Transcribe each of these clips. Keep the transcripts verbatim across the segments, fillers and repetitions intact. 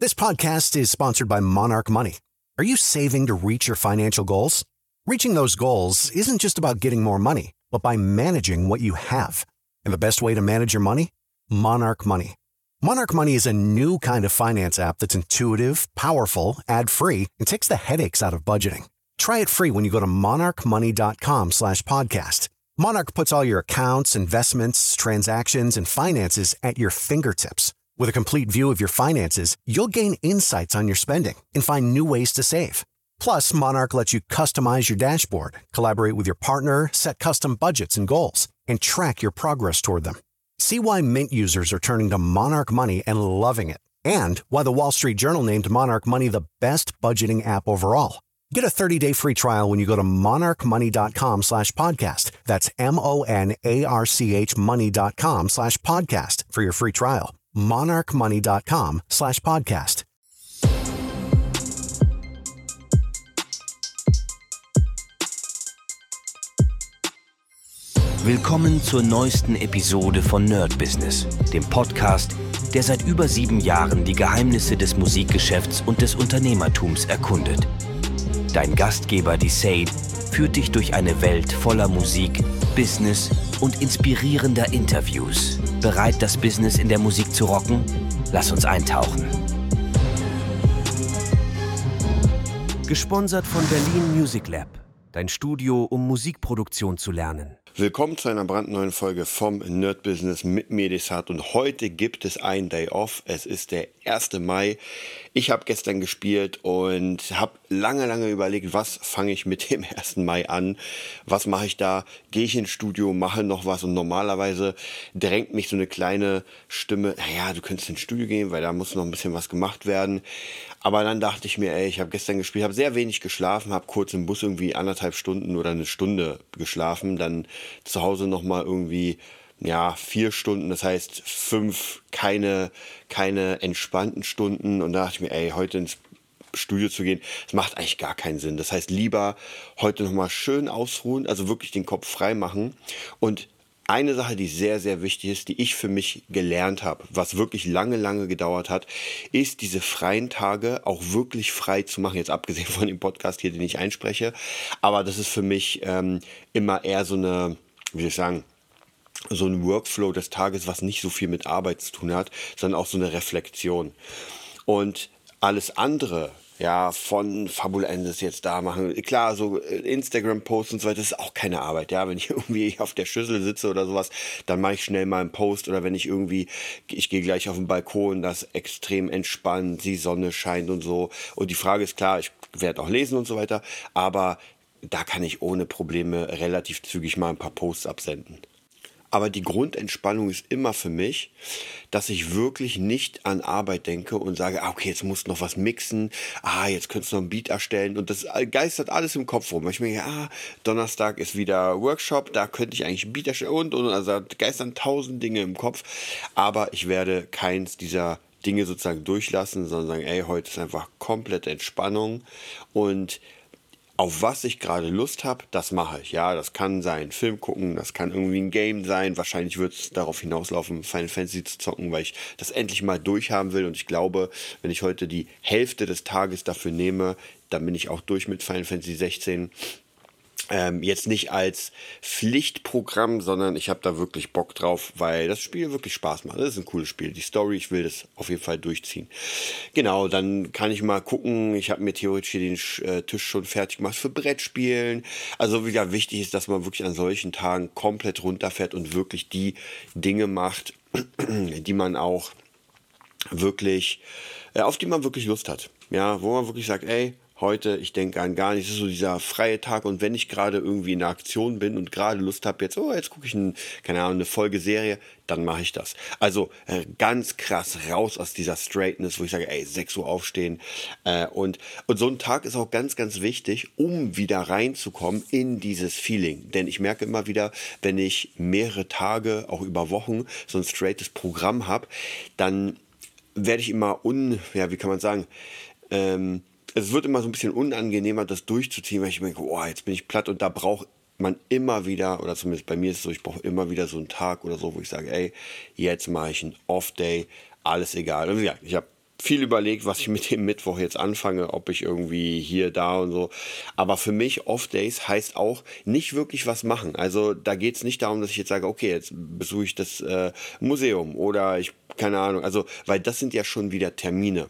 This podcast is sponsored by Monarch Money. Are you saving to reach your financial goals? Reaching those goals isn't just about getting more money, but by managing what you have. And the best way to manage your money? Monarch Money. Monarch Money is a new kind of finance app that's intuitive, powerful, ad-free, and takes the headaches out of budgeting. Try it free when you go to monarchmoney.com slash podcast. Monarch puts all your accounts, investments, transactions, and finances at your fingertips. With a complete view of your finances, you'll gain insights on your spending and find new ways to save. Plus, Monarch lets you customize your dashboard, collaborate with your partner, set custom budgets and goals, and track your progress toward them. See why Mint users are turning to Monarch Money and loving it, and why the Wall Street Journal named Monarch Money the best budgeting app overall. Get a thirty-day free trial when you go to monarchmoney.com slash podcast. That's M-O-N-A-R-C-H money.com slash podcast for your free trial. monarchmoney.com slash podcast. Willkommen zur neuesten Episode von Nerd Business, dem Podcast, der seit über sieben Jahren die Geheimnisse des Musikgeschäfts und des Unternehmertums erkundet. Dein Gastgeber Desaid führt dich durch eine Welt voller Musik, Business und inspirierender Interviews. Bereit, das Business in der Musik zu rocken? Lass uns eintauchen. Gesponsert von Berlin Music Lab, dein Studio, um Musikproduktion zu lernen. Willkommen zu einer brandneuen Folge vom Nerd Business mit mir, Desart. Und heute gibt es einen Day Off. Es ist der erste Mai. Ich habe gestern gespielt und habe lange, lange überlegt, was fange ich mit dem ersten Mai an? Was mache ich da? Gehe ich ins Studio, mache noch was? Und normalerweise drängt mich so eine kleine Stimme, naja, du könntest ins Studio gehen, weil da muss noch ein bisschen was gemacht werden. Aber dann dachte ich mir, ey, ich habe gestern gespielt, habe sehr wenig geschlafen, habe kurz im Bus irgendwie anderthalb Stunden oder eine Stunde geschlafen, dann zu Hause nochmal irgendwie, ja, vier Stunden, das heißt fünf keine, keine entspannten Stunden. Und da dachte ich mir, ey, heute ins Studio zu gehen, das macht eigentlich gar keinen Sinn. Das heißt, lieber heute nochmal schön ausruhen, also wirklich den Kopf frei machen. Und eine Sache, die sehr, sehr wichtig ist, die ich für mich gelernt habe, was wirklich lange, lange gedauert hat, ist diese freien Tage auch wirklich frei zu machen. Jetzt abgesehen von dem Podcast hier, den ich einspreche. Aber das ist für mich ähm, immer eher so eine, wie soll ich sagen, so ein Workflow des Tages, was nicht so viel mit Arbeit zu tun hat, sondern auch so eine Reflexion. Und alles andere, ja, von Fabulensis jetzt da machen. Klar, so Instagram-Posts und so weiter, das ist auch keine Arbeit, ja. Wenn ich irgendwie auf der Schüssel sitze oder sowas, dann mache ich schnell mal einen Post. Oder wenn ich irgendwie, ich gehe gleich auf den Balkon, das ist extrem entspannt, die Sonne scheint und so. Und die Frage ist klar, ich werde auch lesen und so weiter, aber da kann ich ohne Probleme relativ zügig mal ein paar Posts absenden. Aber die Grundentspannung ist immer für mich, dass ich wirklich nicht an Arbeit denke und sage, ah, okay, jetzt musst du noch was mixen, ah, jetzt könntest du noch ein Beat erstellen, und das geistert alles im Kopf rum. Ich mir, ja, Donnerstag ist wieder Workshop, da könnte ich eigentlich ein Beat erstellen und, und, also da geistern tausend Dinge im Kopf, aber ich werde keins dieser Dinge sozusagen durchlassen, sondern sagen, ey, heute ist einfach komplette Entspannung und auf was ich gerade Lust habe, das mache ich. Ja, das kann sein Film gucken, das kann irgendwie ein Game sein. Wahrscheinlich wird es darauf hinauslaufen, Final Fantasy zu zocken, weil ich das endlich mal durchhaben will. Und ich glaube, wenn ich heute die Hälfte des Tages dafür nehme, dann bin ich auch durch mit Final Fantasy sechzehn. Ähm, jetzt nicht als Pflichtprogramm, sondern ich habe da wirklich Bock drauf, weil das Spiel wirklich Spaß macht. Das ist ein cooles Spiel. Die Story, ich will das auf jeden Fall durchziehen. Genau, dann kann ich mal gucken. Ich habe mir theoretisch hier den äh, Tisch schon fertig gemacht für Brettspielen. Also wieder wichtig ist, dass man wirklich an solchen Tagen komplett runterfährt und wirklich die Dinge macht, die man auch wirklich, äh, auf die man wirklich Lust hat. Ja, wo man wirklich sagt, ey, heute, ich denke an gar nichts, es ist so dieser freie Tag, und wenn ich gerade irgendwie in der Aktion bin und gerade Lust habe, jetzt, oh, jetzt gucke ich ein, keine Ahnung, eine Folge Serie, dann mache ich das. Also äh, ganz krass raus aus dieser Straightness, wo ich sage, ey, sechs Uhr aufstehen äh, und, und so ein Tag ist auch ganz, ganz wichtig, um wieder reinzukommen in dieses Feeling, denn ich merke immer wieder, wenn ich mehrere Tage, auch über Wochen, so ein straightes Programm habe, dann werde ich immer un, ja, wie kann man sagen, ähm, es wird immer so ein bisschen unangenehmer, das durchzuziehen, weil ich mir denke, oh, jetzt bin ich platt, und da braucht man immer wieder, oder zumindest bei mir ist es so, ich brauche immer wieder so einen Tag oder so, wo ich sage, ey, jetzt mache ich einen Off-Day, alles egal. Und ja, ich habe viel überlegt, was ich mit dem Mittwoch jetzt anfange, ob ich irgendwie hier, da und so. Aber für mich Off-Days heißt auch nicht wirklich was machen. Also da geht es nicht darum, dass ich jetzt sage, okay, jetzt besuche ich das äh, Museum oder ich, keine Ahnung. Also, weil das sind ja schon wieder Termine.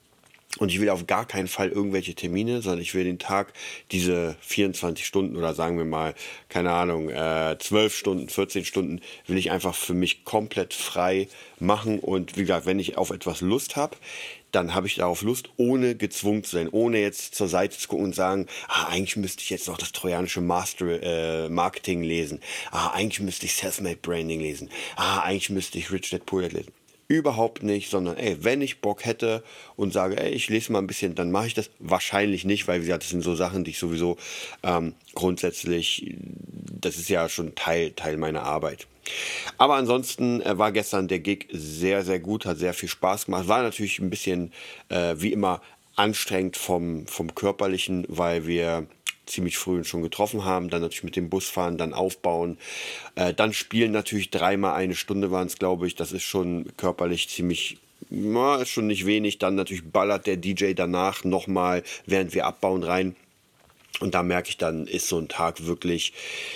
Und ich will auf gar keinen Fall irgendwelche Termine, sondern ich will den Tag, diese vierundzwanzig Stunden oder sagen wir mal, keine Ahnung, äh, zwölf Stunden, vierzehn Stunden, will ich einfach für mich komplett frei machen. Und wie gesagt, wenn ich auf etwas Lust habe, dann habe ich darauf Lust, ohne gezwungen zu sein, ohne jetzt zur Seite zu gucken und sagen, ah, eigentlich müsste ich jetzt noch das trojanische Master äh, Marketing lesen. Ah, eigentlich müsste ich Self-Made Branding lesen. Ah, eigentlich müsste ich Rich Dad Poor Dad lesen. Überhaupt nicht, sondern ey, wenn ich Bock hätte und sage, ey, ich lese mal ein bisschen, dann mache ich das. Wahrscheinlich nicht, weil wie gesagt, das sind so Sachen, die ich sowieso ähm, grundsätzlich, das ist ja schon Teil, Teil meiner Arbeit. Aber ansonsten äh, war gestern der Gig sehr, sehr gut, hat sehr viel Spaß gemacht. War natürlich ein bisschen, äh, wie immer, anstrengend vom, vom Körperlichen, weil wir ziemlich früh schon getroffen haben, dann natürlich mit dem Bus fahren, dann aufbauen, äh, dann spielen natürlich dreimal eine Stunde waren es, glaube ich, das ist schon körperlich ziemlich, na, ist schon nicht wenig, dann natürlich ballert der D J danach nochmal, während wir abbauen rein und da merke ich dann, ist so ein Tag wirklich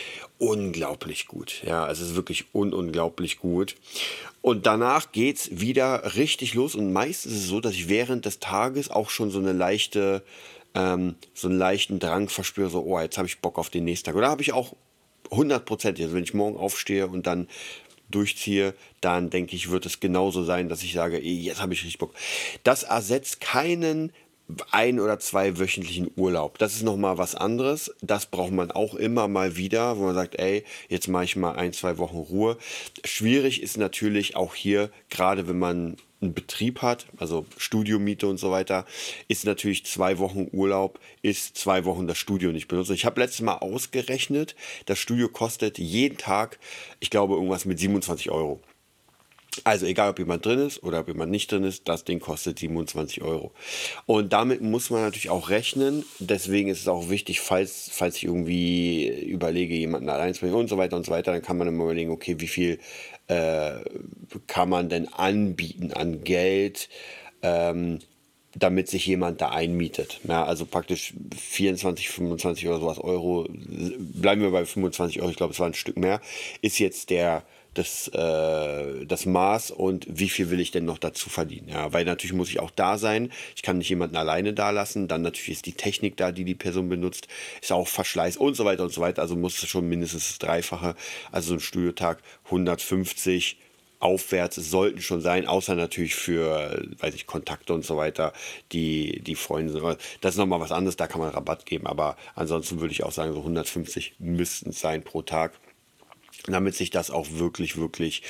unglaublich gut, ja, es ist wirklich un unglaublich gut. Und danach geht's wieder richtig los und meistens ist es so, dass ich während des Tages auch schon so eine leichte Ähm, so einen leichten Drang verspüre, so, oh, jetzt habe ich Bock auf den nächsten Tag. Oder habe ich auch hundertprozentig, also wenn ich morgen aufstehe und dann durchziehe, dann denke ich, wird es genauso sein, dass ich sage, ey, jetzt habe ich richtig Bock. Das ersetzt keinen ein- oder zwei wöchentlichen Urlaub. Das ist nochmal was anderes. Das braucht man auch immer mal wieder, wo man sagt, ey, jetzt mache ich mal ein, zwei Wochen Ruhe. Schwierig ist natürlich auch hier, gerade wenn man einen Betrieb hat, also Studiomiete und so weiter, ist natürlich zwei Wochen Urlaub, ist zwei Wochen das Studio nicht benutzt. Ich habe letztes Mal ausgerechnet, das Studio kostet jeden Tag, ich glaube, irgendwas mit siebenundzwanzig Euro. Also egal, ob jemand drin ist oder ob jemand nicht drin ist, das Ding kostet siebenundzwanzig Euro. Und damit muss man natürlich auch rechnen. Deswegen ist es auch wichtig, falls, falls ich irgendwie überlege, jemanden allein zu bringen und so weiter und so weiter, dann kann man immer überlegen, okay, wie viel äh, kann man denn anbieten an Geld, ähm, damit sich jemand da einmietet. Ja, also praktisch vierundzwanzig, fünfundzwanzig oder sowas Euro, bleiben wir bei fünfundzwanzig Euro, ich glaube, es war ein Stück mehr, ist jetzt der Das, äh, das Maß und wie viel will ich denn noch dazu verdienen. Ja, weil natürlich muss ich auch da sein. Ich kann nicht jemanden alleine da lassen. Dann natürlich ist die Technik da, die die Person benutzt. Ist auch Verschleiß und so weiter und so weiter. Also muss es schon mindestens das Dreifache. Also so ein Studiotag hundertfünfzig aufwärts. Es sollten schon sein, außer natürlich für, weiß ich, Kontakte und so weiter, die, die Freunde sind. Das ist nochmal was anderes, da kann man Rabatt geben. Aber ansonsten würde ich auch sagen, so hundertfünfzig müssten es sein pro Tag, damit sich das auch wirklich, wirklich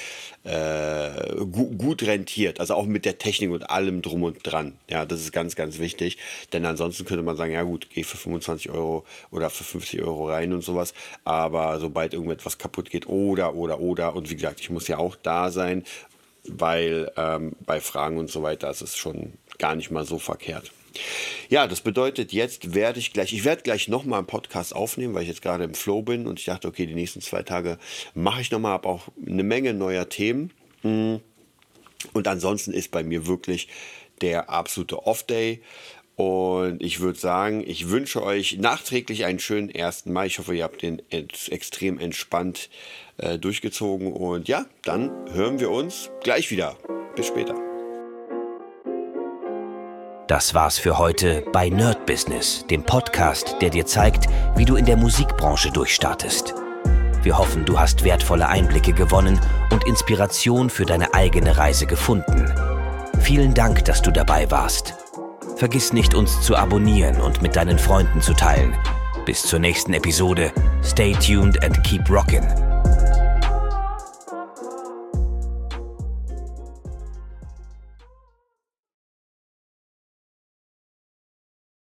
äh, gu- gut rentiert. Also auch mit der Technik und allem drum und dran. Ja, das ist ganz, ganz wichtig. Denn ansonsten könnte man sagen, ja gut, geh für fünfundzwanzig Euro oder für fünfzig Euro rein und sowas. Aber sobald irgendetwas kaputt geht oder, oder, oder, und wie gesagt, ich muss ja auch da sein, weil ähm, bei Fragen und so weiter ist es schon gar nicht mal so verkehrt. Ja, das bedeutet, jetzt werde ich gleich, ich werde gleich nochmal einen Podcast aufnehmen, weil ich jetzt gerade im Flow bin und ich dachte, okay, die nächsten zwei Tage mache ich nochmal, habe auch eine Menge neuer Themen. Und ansonsten ist bei mir wirklich der absolute Off-Day. Und ich würde sagen, ich wünsche euch nachträglich einen schönen ersten Mai. Ich hoffe, ihr habt den extrem entspannt äh, durchgezogen. Und ja, dann hören wir uns gleich wieder. Bis später. Das war's für heute bei Nerd Business, dem Podcast, der dir zeigt, wie du in der Musikbranche durchstartest. Wir hoffen, du hast wertvolle Einblicke gewonnen und Inspiration für deine eigene Reise gefunden. Vielen Dank, dass du dabei warst. Vergiss nicht, uns zu abonnieren und mit deinen Freunden zu teilen. Bis zur nächsten Episode. Stay tuned and keep rockin'.